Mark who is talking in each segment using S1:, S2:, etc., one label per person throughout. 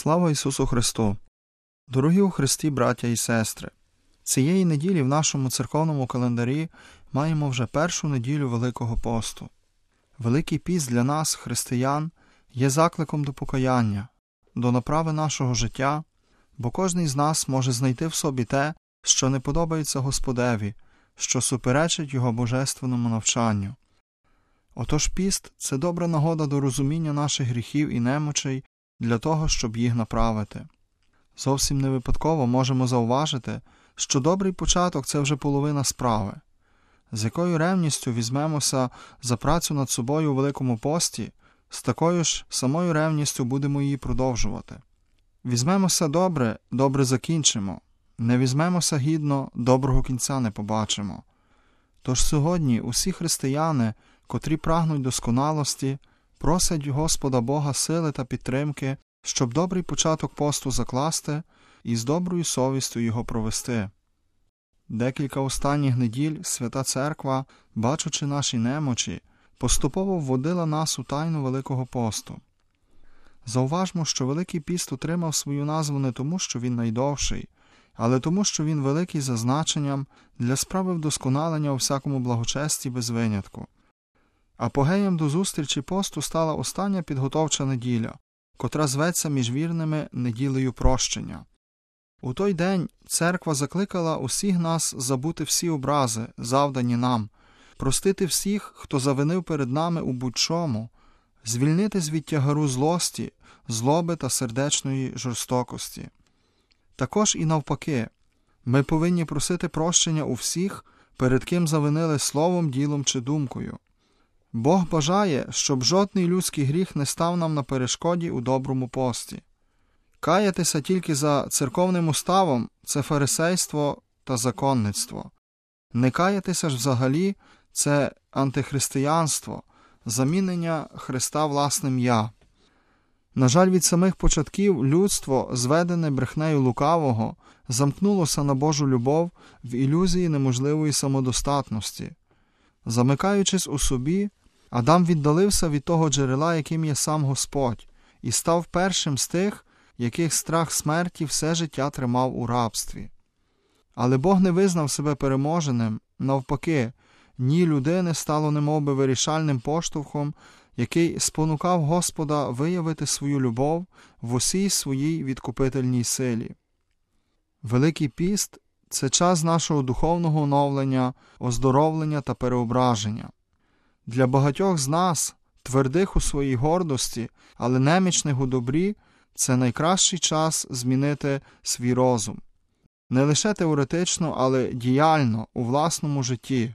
S1: Слава Ісусу Христу! Дорогі у Христі, браття і сестри! Цієї неділі в нашому церковному календарі маємо вже першу неділю Великого посту. Великий піст для нас, християн, є закликом до покаяння, до направи нашого життя, бо кожний з нас може знайти в собі те, що не подобається Господеві, що суперечить Його божественному навчанню. Отож піст – це добра нагода до розуміння наших гріхів і немочей для того, щоб їх направити. Зовсім не випадково можемо зауважити, що добрий початок – це вже половина справи. З якою ревністю візьмемося за працю над собою у Великому пості, з такою ж самою ревністю будемо її продовжувати. Візьмемося добре, добре закінчимо. Не візьмемося гідно, доброго кінця не побачимо. Тож сьогодні усі християни, котрі прагнуть досконалості, просять Господа Бога сили та підтримки, щоб добрий початок посту закласти і з доброю совістю його провести. Декілька останніх неділь Свята Церква, бачучи наші немочі, поступово вводила нас у тайну Великого посту. Зауважмо, що Великий піст отримав свою назву не тому, що він найдовший, але тому, що він великий за значенням для справи вдосконалення у всякому благочесті без винятку. Апогеєм до зустрічі посту стала остання підготовча неділя, котра зветься між вірними неділею прощення. У той день церква закликала усіх нас забути всі образи, завдані нам, простити всіх, хто завинив перед нами у будь-чому, звільнитись від тягару злості, злоби та сердечної жорстокості. Також і навпаки, ми повинні просити прощення у всіх, перед ким завинили словом, ділом чи думкою. Бог бажає, щоб жодний людський гріх не став нам на перешкоді у доброму пості. Каятися тільки за церковним уставом – це фарисейство та законництво. Не каятися ж взагалі – це антихристиянство, замінення Христа власним «я». На жаль, від самих початків людство, зведене брехнею лукавого, замкнулося на Божу любов в ілюзії неможливої самодостатності. Замикаючись у собі, Адам віддалився від того джерела, яким є сам Господь, і став першим з тих, яких страх смерті все життя тримав у рабстві. Але Бог не визнав себе переможеним, навпаки, дні людини стало немовби вирішальним поштовхом, який спонукав Господа виявити свою любов в усій своїй відкупительній силі. Великий піст – це час нашого духовного оновлення, оздоровлення та переображення. Для багатьох з нас, твердих у своїй гордості, але немічних у добрі, це найкращий час змінити свій розум. Не лише теоретично, але діяльно, у власному житті.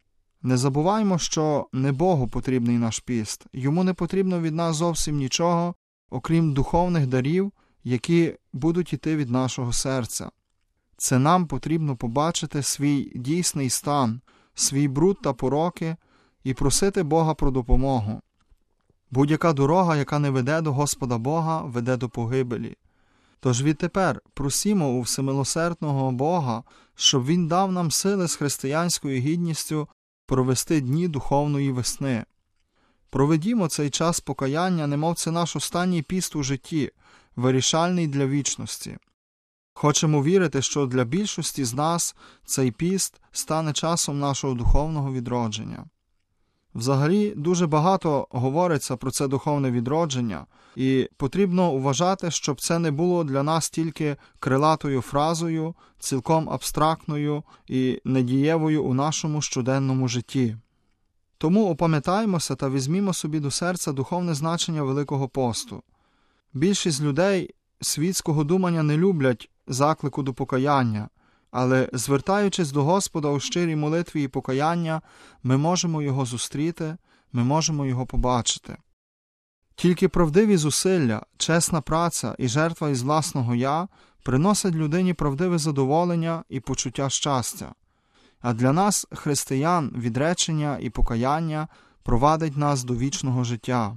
S1: Не забуваймо, що не Богу потрібний наш піст. Йому не потрібно від нас зовсім нічого, окрім духовних дарів, які будуть іти від нашого серця. Це нам потрібно побачити свій дійсний стан, свій бруд та пороки і просити Бога про допомогу. Будь-яка дорога, яка не веде до Господа Бога, веде до погибелі. Тож відтепер просімо у всемилосердного Бога, щоб Він дав нам сили з християнською гідністю провести дні духовної весни. Проведімо цей час покаяння, немов це наш останній піст у житті, вирішальний для вічності. Хочемо вірити, що для більшості з нас цей піст стане часом нашого духовного відродження. Взагалі, дуже багато говориться про це духовне відродження, і потрібно вважати, щоб це не було для нас тільки крилатою фразою, цілком абстрактною і недієвою у нашому щоденному житті. Тому опам'ятаймося та візьмімо собі до серця духовне значення Великого посту. Більшість людей світського думання не люблять заклику до покаяння, але, звертаючись до Господа у щирій молитві і покаяння, ми можемо Його зустріти, ми можемо Його побачити. Тільки правдиві зусилля, чесна праця і жертва із власного «я» приносять людині правдиве задоволення і почуття щастя. А для нас, християн, відречення і покаяння провадить нас до вічного життя.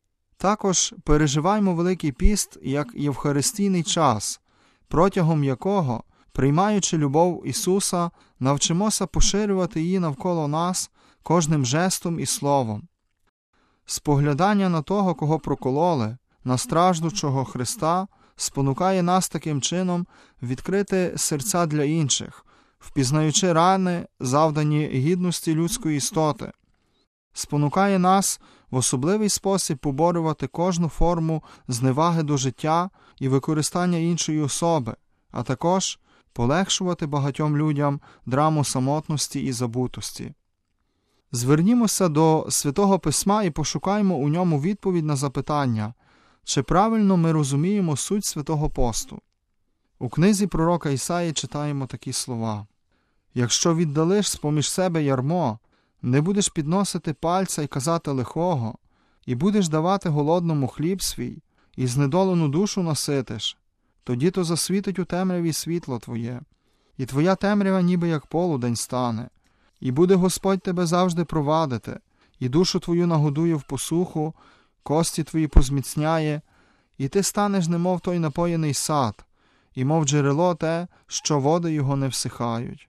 S1: Також переживаймо Великий піст як євхаристійний час, протягом якого, приймаючи любов Ісуса, навчимося поширювати її навколо нас кожним жестом і словом. Споглядання на того, кого прокололи, на страждучого Христа, спонукає нас таким чином відкрити серця для інших, впізнаючи рани, завдані гідності людської істоти. Спонукає нас в особливий спосіб поборювати кожну форму зневаги до життя і використання іншої особи, а також полегшувати багатьом людям драму самотності і забутості. Звернімося до Святого Письма і пошукаймо у ньому відповідь на запитання, чи правильно ми розуміємо суть Святого посту. У книзі пророка Ісаї читаємо такі слова: «Якщо віддалиш з-поміж себе ярмо, не будеш підносити пальця й казати лихого, і будеш давати голодному хліб свій, і знедолену душу наситиш, тоді то засвітить у темряві світло твоє, і твоя темрява ніби як полудень стане, і буде Господь тебе завжди провадити, і душу твою нагодує в посуху, кості твої позміцняє, і ти станеш немов той напоєний сад, і мов джерело те, що води його не всихають».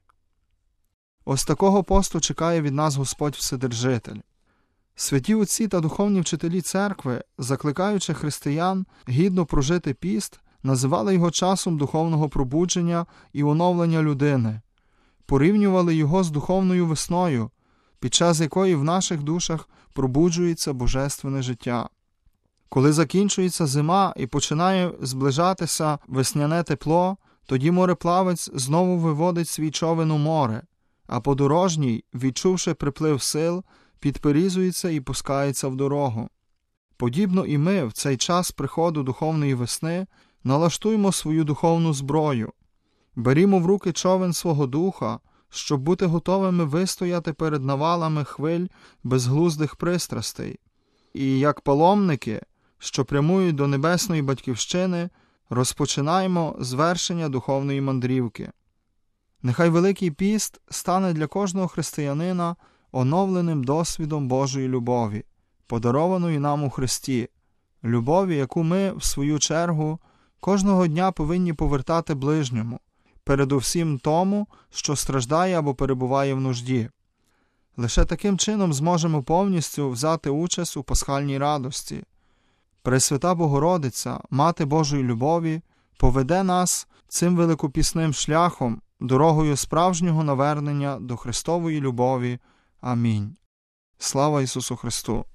S1: Ось такого посту чекає від нас Господь Вседержитель. Святі отці та духовні вчителі церкви, закликаючи християн гідно прожити піст, називали його часом духовного пробудження і оновлення людини, порівнювали його з духовною весною, під час якої в наших душах пробуджується божественне життя. Коли закінчується зима і починає зближатися весняне тепло, тоді мореплавець знову виводить свій човен у море, а подорожній, відчувши приплив сил, підперізується і пускається в дорогу. Подібно і ми в цей час приходу духовної весни налаштуємо свою духовну зброю, берімо в руки човен свого духа, щоб бути готовими вистояти перед навалами хвиль безглуздих пристрастей. І як паломники, що прямують до небесної батьківщини, розпочинаємо звершення духовної мандрівки. Нехай Великий піст стане для кожного християнина оновленим досвідом Божої любові, подарованої нам у Христі, любові, яку ми, в свою чергу, кожного дня повинні повертати ближньому, передусім тому, що страждає або перебуває в нужді. Лише таким чином зможемо повністю взяти участь у пасхальній радості. Пресвята Богородиця, Мати Божої любові, поведе нас цим великопісним шляхом, дорогою справжнього навернення до Христової любові. Амінь. Слава Ісусу Христу!